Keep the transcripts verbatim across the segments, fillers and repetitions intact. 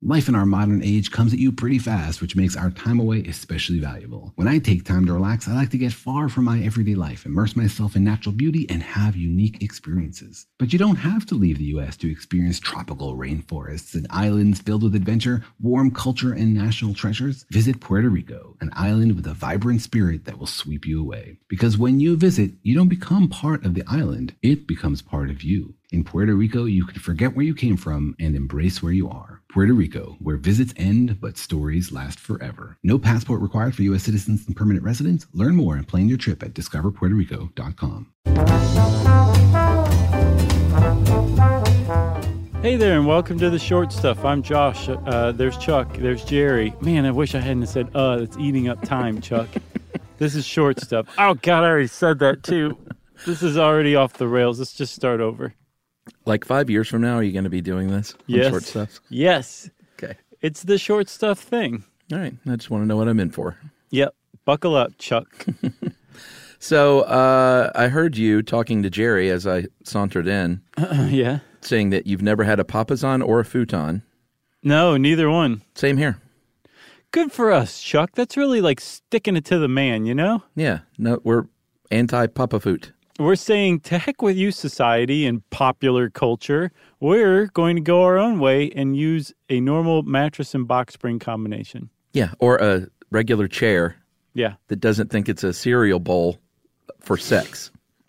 Life in our modern age comes at you pretty fast, which makes our time away especially valuable. When I take time to relax, I like to get far from my everyday life, immerse myself in natural beauty, and have unique experiences. But you don't have to leave the U S to experience tropical rainforests and islands filled with adventure, warm culture, and national treasures. Visit Puerto Rico, an island with a vibrant spirit that will sweep you away. Because when you visit, you don't become part of the island, it becomes part of you. In Puerto Rico, you can forget where you came from and embrace where you are. Puerto Rico, where visits end, but stories last forever. No passport required for U S citizens and permanent residents. Learn more and plan your trip at discover puerto rico dot com. Hey there, and welcome to The Short Stuff. I'm Josh. Uh, there's Chuck. There's Jerry. Man, I wish I hadn't said, uh, it's eating up time, Chuck. This is Short Stuff. Oh, God, I already said that, too. This is already off the rails. Let's just start over. Like five years from now, are you going to be doing this? Yes. Short Stuff? Yes. Okay. It's the Short Stuff thing. All right. I just want to know what I'm in for. Yep. Buckle up, Chuck. So uh, I heard you talking to Jerry as I sauntered in. Uh, yeah. Saying that you've never had a Papasan or a futon. No, neither one. Same here. Good for us, Chuck. That's really like sticking it to the man, you know? Yeah. No, we're anti-Papafoot. We're saying, to heck with you, society and popular culture. We're going to go our own way and use a normal mattress and box spring combination. Yeah, or a regular chair. Yeah. That doesn't think it's a cereal bowl for sex.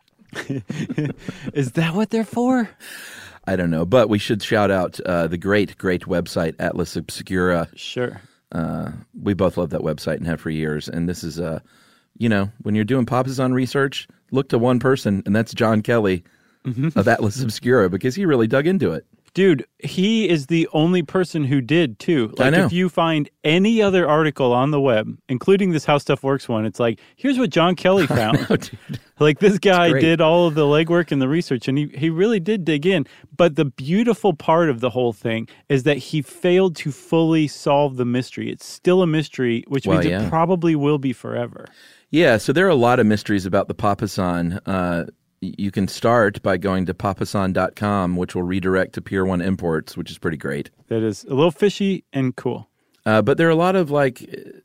Is that what they're for? I don't know, but we should shout out uh, the great, great website, Atlas Obscura. Sure. Uh, we both love that website and have for years. And this is, uh, you know, when you're doing Papasan research, look to one person, and that's John Kelly mm-hmm. of Atlas Obscura, because he really dug into it. Dude, he is the only person who did, too. Like, I know. If you find any other article on the web, including this How Stuff Works one, it's like, here's what John Kelly found. I know, dude. Like, this guy did all of the legwork and the research, and he, he really did dig in. But the beautiful part of the whole thing is that he failed to fully solve the mystery. It's still a mystery, which well, means yeah. it probably will be forever. Yeah, so there are a lot of mysteries about the Papasan. Uh, you can start by going to papasan dot com, which will redirect to Pier one Imports, which is pretty great. That is a little fishy and cool. Uh, but there are a lot of, like,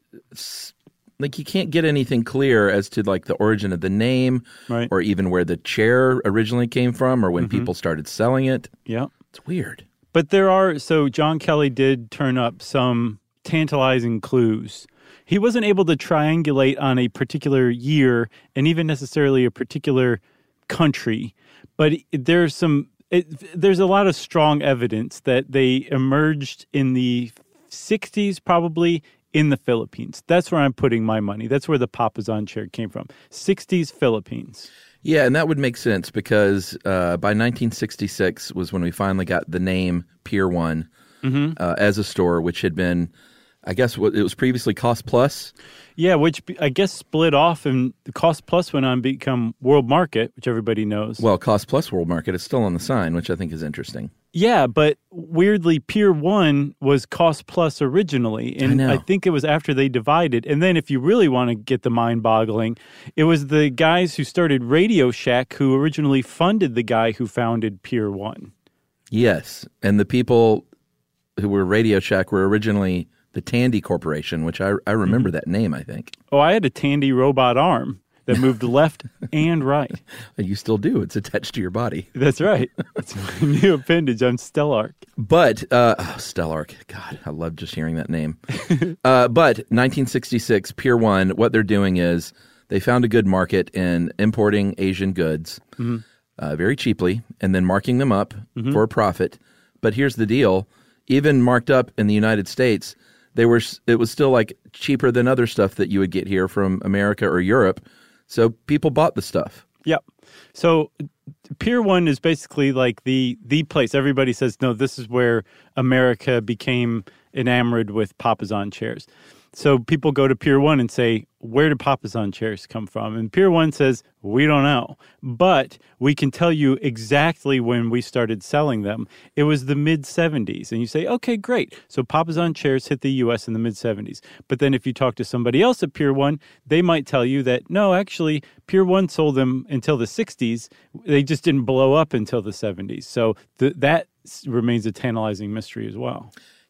like you can't get anything clear as to, like, the origin of the name right. or even where the chair originally came from or when mm-hmm. people started selling it. Yeah. It's weird. But there are, so John Kelly did turn up some tantalizing clues. He wasn't able to triangulate on a particular year and even necessarily a particular country, but there's some it, there's a lot of strong evidence that they emerged in the sixties, probably in the Philippines. That's where I'm putting my money. That's where the Papasan chair came from. sixties Philippines. Yeah, and that would make sense because uh, by nineteen sixty-six was when we finally got the name Pier one mm-hmm. uh, as a store, which had been, I guess, what it was previously Cost Plus. Yeah, which I guess split off, and Cost Plus went on to become World Market, which everybody knows. Well, Cost Plus World Market is still on the sign, which I think is interesting. Yeah, but weirdly, Pier one was Cost Plus originally, and I, I think it was after they divided. And then if you really want to get the mind-boggling, it was the guys who started Radio Shack who originally funded the guy who founded Pier one. Yes, and the people who were Radio Shack were originally the Tandy Corporation, which I, I remember mm-hmm. that name, I think. Oh, I had a Tandy robot arm that moved left and right. You still do. It's attached to your body. That's right. It's my new appendage. I'm Stellark. But, uh, oh, Stellark. God, I love just hearing that name. uh, but nineteen sixty-six, Pier one, what they're doing is they found a good market in importing Asian goods mm-hmm. uh, very cheaply and then marking them up mm-hmm. for a profit. But here's the deal. Even marked up in the United States, They were. It was still like cheaper than other stuff that you would get here from America or Europe. So people bought the stuff. Yep. So Pier one is basically like the the place. Everybody says, no, this is where America became enamored with Papasan chairs. So people go to Pier one and say, where do Papasan chairs come from? And Pier one says, we don't know. But we can tell you exactly when we started selling them. It was the mid-seventies. And you say, okay, great. So Papasan chairs hit the U S in the mid-seventies. But then if you talk to somebody else at Pier one, they might tell you that, no, actually, Pier one sold them until the sixties. They just didn't blow up until the seventies. So th- that remains a tantalizing mystery as well.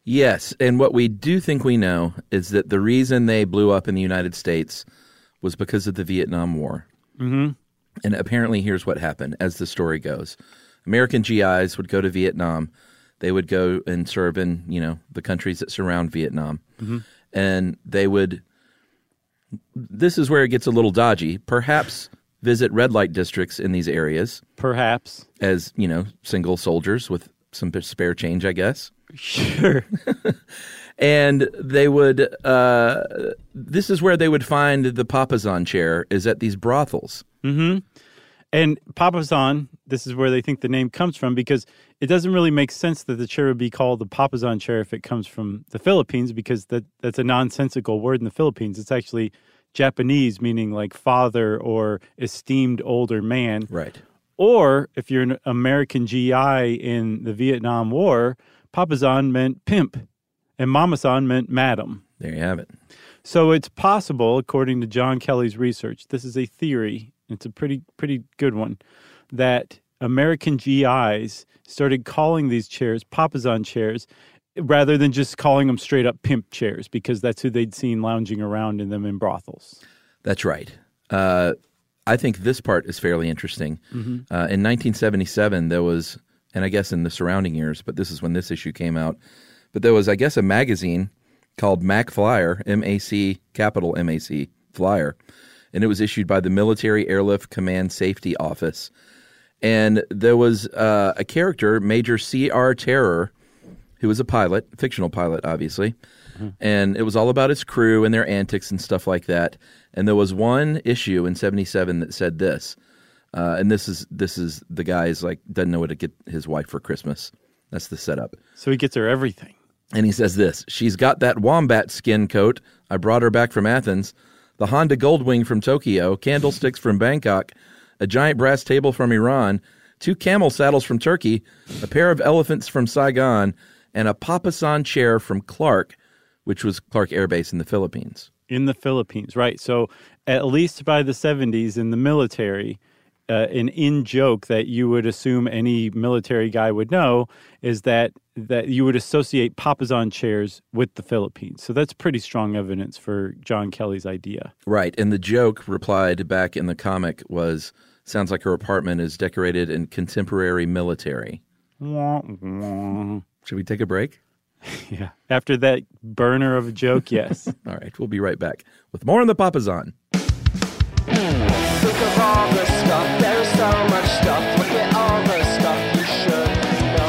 Yes, and what we do think we know is that the reason they blew up in the United States was because of the Vietnam War. Mm-hmm. And apparently here's what happened, as the story goes. American G Is would go to Vietnam. They would go and serve in, you know, the countries that surround Vietnam. Mm-hmm. And they would, this is where it gets a little dodgy, perhaps visit red light districts in these areas. Perhaps. As, you know, single soldiers with some spare change, I guess. Sure. And they would, uh, this is where they would find the Papasan chair, is at these brothels. Mm-hmm. And Papasan, this is where they think the name comes from, because it doesn't really make sense that the chair would be called the Papasan chair if it comes from the Philippines, because that, that's a nonsensical word in the Philippines. It's actually Japanese, meaning like father or esteemed older man. Right. Or if you're an American G I in the Vietnam War, Papasan meant pimp, and Mamasan meant madam. There you have it. So it's possible, according to John Kelly's research, this is a theory, it's a pretty pretty good one, that American G Is started calling these chairs Papasan chairs rather than just calling them straight up pimp chairs, because that's who they'd seen lounging around in them in brothels. That's right. Uh, I think this part is fairly interesting. Mm-hmm. Uh, in nineteen seventy-seven, there was, and I guess in the surrounding years, but this is when this issue came out, but there was, I guess, a magazine called Mac Flyer, M A C, capital M A C, Flyer, and it was issued by the Military Airlift Command Safety Office. And there was uh, a character, Major C R Terror, who was a pilot, a fictional pilot, obviously, mm-hmm. and it was all about his crew and their antics and stuff like that. And there was one issue in seventy-seven that said this, uh, and this is this is the guy's like doesn't know what to get his wife for Christmas. That's the setup. So he gets her everything. And he says this: she's got that wombat skin coat. I brought her back from Athens. The Honda Goldwing from Tokyo, candlesticks from Bangkok, a giant brass table from Iran, two camel saddles from Turkey, a pair of elephants from Saigon, and a Papasan chair from Clark, which was Clark Air Base in the Philippines. In the Philippines, right. So at least by the seventies in the military, uh, an in-joke that you would assume any military guy would know is that that you would associate Papasan chairs with the Philippines. So that's pretty strong evidence for John Kelly's idea. Right. And the joke replied back in the comic was, sounds like her apartment is decorated in contemporary military. Wah, wah. Should we take a break? Yeah. After that burner of a joke, yes. All right. We'll be right back with more on the Papasan. Look at all the stuff. There's so much stuff. Look at all the stuff you should know.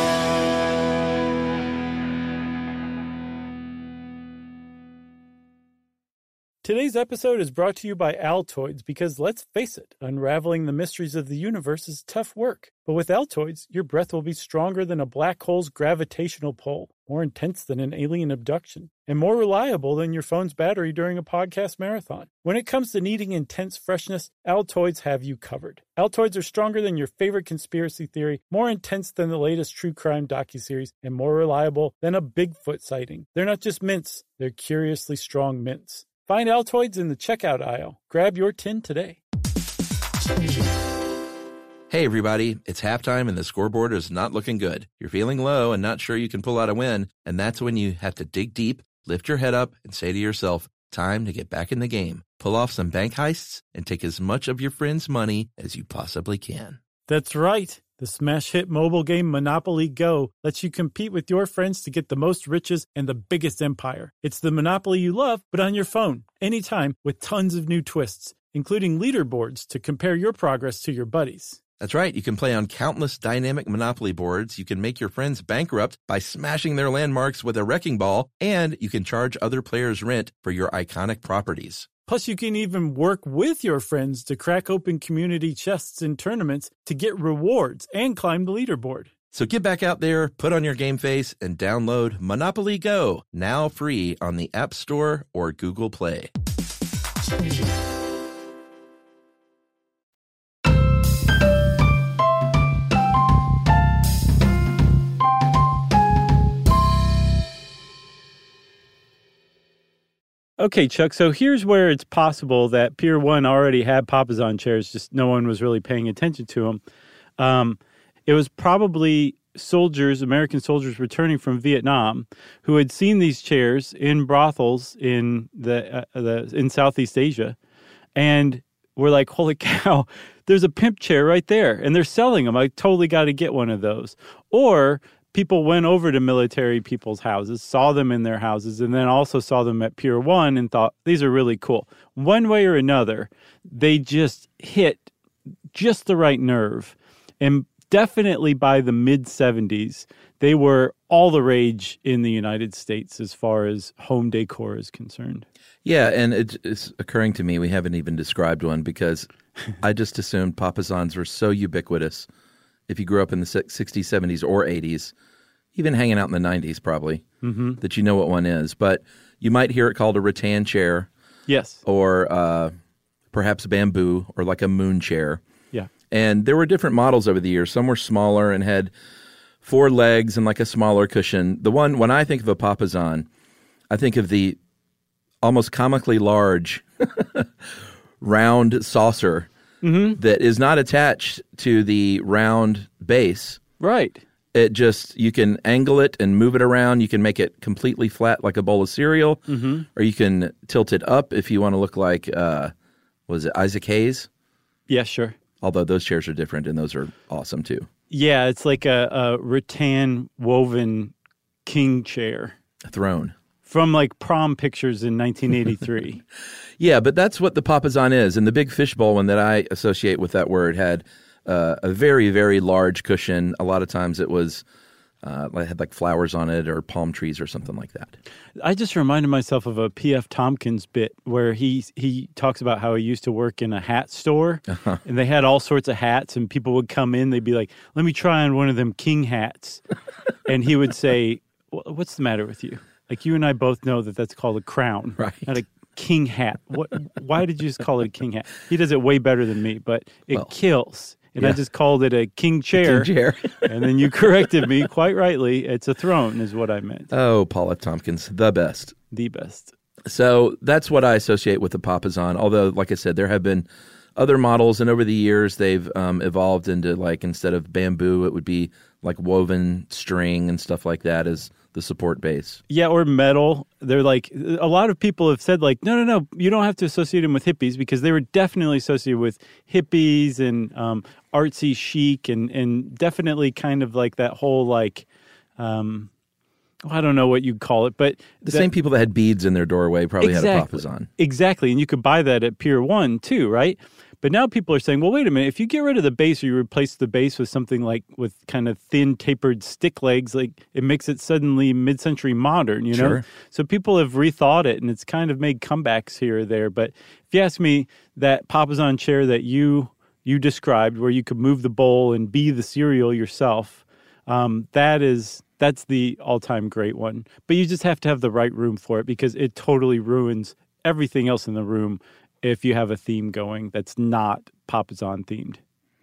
Today's episode is brought to you by Altoids, because let's face it, unraveling the mysteries of the universe is tough work. But with Altoids, your breath will be stronger than a black hole's gravitational pull, more intense than an alien abduction, and more reliable than your phone's battery during a podcast marathon. When it comes to needing intense freshness, Altoids have you covered. Altoids are stronger than your favorite conspiracy theory, more intense than the latest true crime docuseries, and more reliable than a Bigfoot sighting. They're not just mints, they're curiously strong mints. Find Altoids in the checkout aisle. Grab your tin today. Hey, everybody. It's halftime and the scoreboard is not looking good. You're feeling low and not sure you can pull out a win, and that's when you have to dig deep, lift your head up, and say to yourself, time to get back in the game. Pull off some bank heists and take as much of your friends' money as you possibly can. That's right. The smash hit mobile game Monopoly Go lets you compete with your friends to get the most riches and the biggest empire. It's the Monopoly you love, but on your phone, anytime, with tons of new twists, including leaderboards to compare your progress to your buddies. That's right. You can play on countless dynamic Monopoly boards. You can make your friends bankrupt by smashing their landmarks with a wrecking ball, and you can charge other players rent for your iconic properties. Plus, you can even work with your friends to crack open community chests in tournaments to get rewards and climb the leaderboard. So get back out there, put on your game face, and download Monopoly Go, now free on the App Store or Google Play. Okay, Chuck, so here's where it's possible that Pier one already had Papasan chairs, just no one was really paying attention to them. Um, it was probably soldiers, American soldiers returning from Vietnam, who had seen these chairs in brothels in the uh, the in Southeast Asia, and were like, "Holy cow! There's a pimp chair right there, and they're selling them. I totally got to get one of those." Or people went over to military people's houses, saw them in their houses, and then also saw them at Pier One and thought, "These are really cool." One way or another, they just hit just the right nerve, and definitely by the mid-seventies, they were all the rage in the United States as far as home decor is concerned. Yeah, and it, it's occurring to me we haven't even described one because I just assumed Papasan's were so ubiquitous. If you grew up in the sixties, seventies, or eighties, even hanging out in the nineties probably, mm-hmm. that you know what one is. But you might hear it called a rattan chair. Yes. Or uh, perhaps bamboo or like a moon chair. Yeah. And there were different models over the years. Some were smaller and had four legs and like a smaller cushion. The one, when I think of a Papasan, I think of the almost comically large round saucer mm-hmm. that is not attached to the round base. Right. It just, you can angle it and move it around. You can make it completely flat like a bowl of cereal, mm-hmm. or you can tilt it up if you want to look like, uh, what is it, Isaac Hayes? Yeah, sure. Although those chairs are different and those are awesome too. Yeah, it's like a, a rattan woven king chair. A throne. From like prom pictures in nineteen eighty-three. Yeah, but that's what the Papasan is. And the big fishbowl one that I associate with that word had uh, a very, very large cushion. A lot of times it was, uh, it had like flowers on it or palm trees or something like that. I just reminded myself of a P F Tompkins bit where he he talks about how he used to work in a hat store, uh-huh. and they had all sorts of hats, and people would come in, they'd be like, "Let me try on one of them king hats," and he would say, "What's the matter with you? Like, you and I both know that that's called a crown, right? Not a king hat. What? Why did you just call it a king hat?" He does it way better than me, but it well, kills. And yeah. I just called it a king chair. King chair. And then you corrected me quite rightly. It's a throne is what I meant. Oh, Paul F. Tompkins, the best. The best. So that's what I associate with the Papasan. Although, like I said, there have been other models, and over the years they've um, evolved into, like, instead of bamboo, it would be like woven string and stuff like that as the support base. Yeah, or metal. They're like, a lot of people have said, like, no, no, no, you don't have to associate them with hippies, because they were definitely associated with hippies and um, artsy chic and, and definitely kind of like that whole, like, um, I don't know what you'd call it, but the that, same people that had beads in their doorway probably exactly, had a Papasan. Exactly, and you could buy that at Pier One too, right? But now people are saying, well, wait a minute, if you get rid of the base or you replace the base with something like with kind of thin tapered stick legs, like it makes it suddenly mid-century modern, you know? Sure. So people have rethought it, and it's kind of made comebacks here or there. But if you ask me, that Papasan chair that you you described, where you could move the bowl and be the cereal yourself, um, that is that's the all-time great one. But you just have to have the right room for it, because it totally ruins everything else in the room if you have a theme going that's not Papasan themed.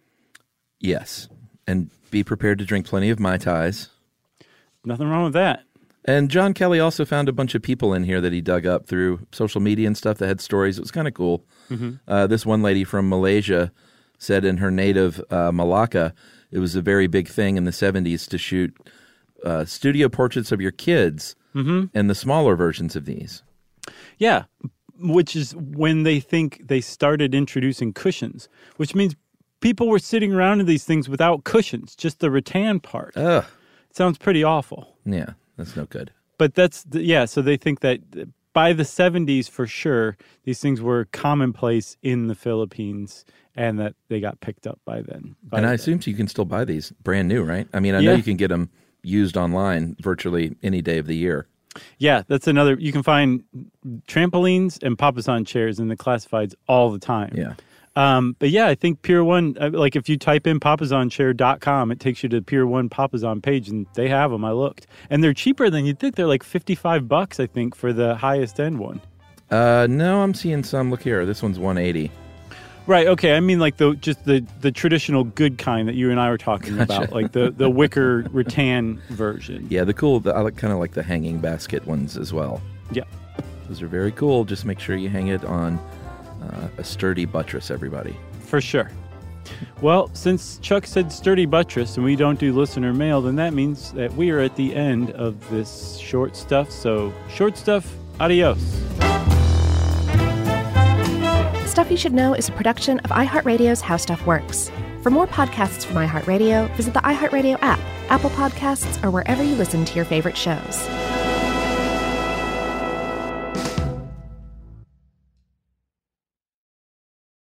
Yes. And be prepared to drink plenty of Mai Tais. Nothing wrong with that. And John Kelly also found a bunch of people in here that he dug up through social media and stuff that had stories. It was kind of cool. Mm-hmm. Uh, this one lady from Malaysia said in her native uh, Malacca, it was a very big thing in the seventies to shoot uh, studio portraits of your kids mm-hmm. and the smaller versions of these. Yeah. Which is when they think they started introducing cushions, which means people were sitting around in these things without cushions, just the rattan part. Ugh. It sounds pretty awful. Yeah, that's no good. But that's, the, yeah, so they think that by the seventies, for sure, these things were commonplace in the Philippines, and that they got picked up by then. By and I then. assume you can still buy these brand new, right? I mean, I yeah. know you can get them used online virtually any day of the year. Yeah, that's another. You can find trampolines and Papasan chairs in the classifieds all the time. Yeah. Um, but yeah, I think Pier one, like if you type in papasan chair dot com, it takes you to Pier one Papasan page, and they have them. I looked. And they're cheaper than you'd think. They're like fifty-five bucks, I think, for the highest end one. Uh, no, I'm seeing some. Look here. This one's one eighty. Right, okay. I mean like the just the, the traditional good kind that you and I were talking Gotcha. about, like the, the wicker rattan version. Yeah, the cool, the, I like, kind of like the hanging basket ones as well. Yeah. Those are very cool. Just make sure you hang it on uh, a sturdy buttress, everybody. For sure. Well, since Chuck said sturdy buttress and we don't do listener mail, then that means that we are at the end of this short stuff. So, short stuff, adios. Stuff You Should Know is a production of iHeartRadio's How Stuff Works. For more podcasts from iHeartRadio, visit the iHeartRadio app, Apple Podcasts, or wherever you listen to your favorite shows.